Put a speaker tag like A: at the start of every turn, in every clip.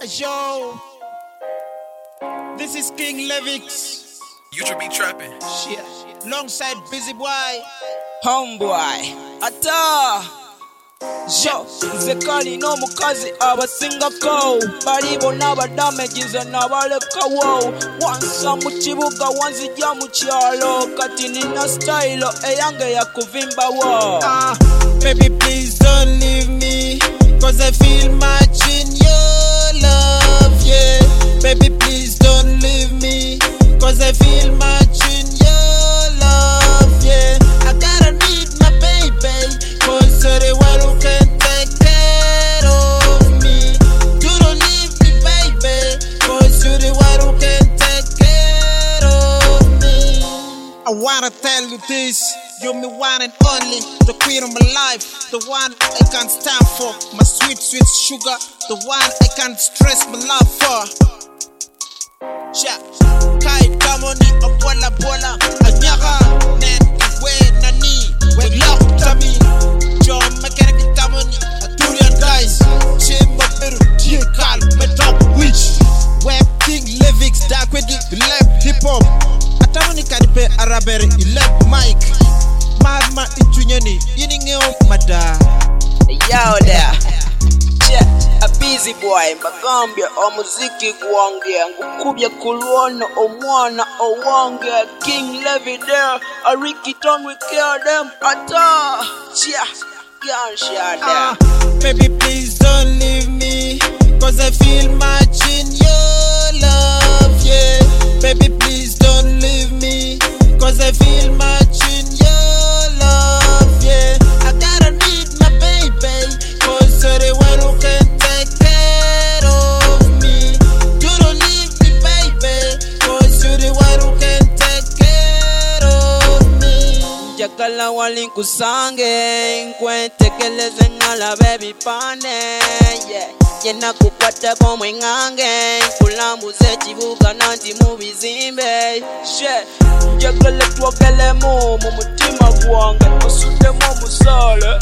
A: Yo, this is King Levix.
B: You should be trapping.
A: Shit. Alongside Busy Boy.
C: Homeboy. Ata. Yo, zekali no mukazi abasingako balibo n'abadamagiza n'abalekawo wansa mu kibuga wanzijja mu kyalo kati nina style eyange yakuvimbawo.
A: Baby please don't leave me, cause I feel much in your love, yeah. Baby please don't leave me, cause I feel much in your love, yeah. I gotta need my baby, cause you're the one who can take care of me. You don't leave me baby, cause you're the one who can take care of me. I wanna tell you this, you're my one and only, the queen of my life, the one I can't stand for, my sweet, sweet sugar, the one I can't stress my love for. Yeah, kai kamoni abola bola, anyaga nen we nani, we love tami, John mechanic kamoni, Aturian guys, chimba peru, tie kal, me top witch, web King Levix, dark with the left hip hop, atamoni kadipe arabere, left mic. Madma itunyeni yininge mada.
C: Yo there. Yeah, a busy boy mbagambye omuziki gwange ngukubye kulwono omwana owange King Levi there a Ricky Ton we kill them ata. Yeah, there.
A: Baby please don't leave me, cause I feel much in your love, yeah. Baby please don't leave me, cause I feel much in your love, yeah. I gotta need my baby, cause you're the one who can take care of me. You don't leave me baby, cause you're the one who can take care of me.
C: Jakala walinkusange nkwetekeleze ngala baby pane, yeah. Yena kukwata komwe ngange nkulambuze ekibuga nanti mu bizimbe. Njagala twogelemu mu mutima gwange osuddemu omusale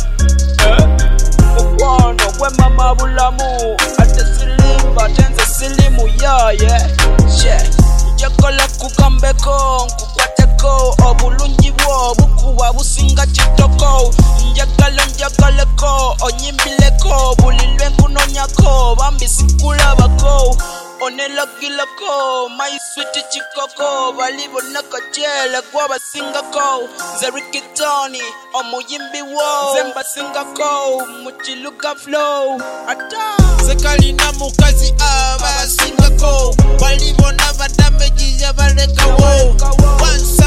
C: mukwano gwe mama bulamu ate silimba ate nze silimu yaye. Njagala kugambeko nkukwateko obulungi bwo bukuba businga kitoko. Njagaleko onyimbileko buli lwenkunonyako bambi sikulabako onelagilako my sweet chikoko bali bonna kachele gwabasingako nze Ricky Tony omuyimbi wo nze mbasingako mu kiluga flow ata
A: sekalina mukazi abasingako bali bonna badamegiza balekawo. Once